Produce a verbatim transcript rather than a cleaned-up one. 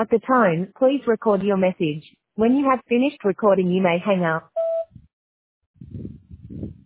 At the tone, please record your message. When you have finished recording, you may hang up.